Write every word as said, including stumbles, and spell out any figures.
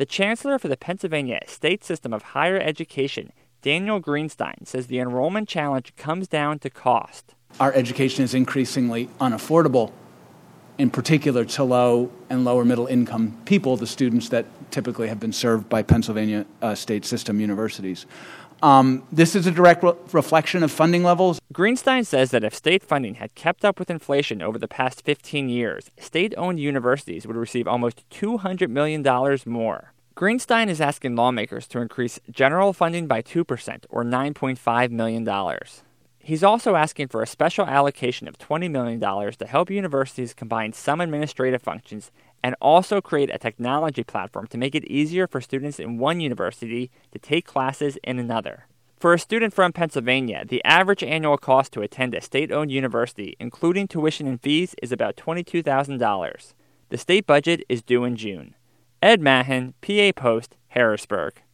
The chancellor for the Pennsylvania State System of Higher Education, Daniel Greenstein, says the enrollment challenge comes down to cost. Our education is increasingly unaffordable, in particular to low and lower middle income people, the students that typically have been served by Pennsylvania uh, state system universities. Um, this is a direct re- reflection of funding levels. Greenstein says that if state funding had kept up with inflation over the past fifteen years, state-owned universities would receive almost two hundred million dollars more. Greenstein is asking lawmakers to increase general funding by two percent, or nine point five million dollars. He's also asking for a special allocation of twenty million dollars to help universities combine some administrative functions and also create a technology platform to make it easier for students in one university to take classes in another. For a student from Pennsylvania, the average annual cost to attend a state-owned university, including tuition and fees, is about twenty-two thousand dollars. The state budget is due in June. Ed Mahan, P A Post, Harrisburg.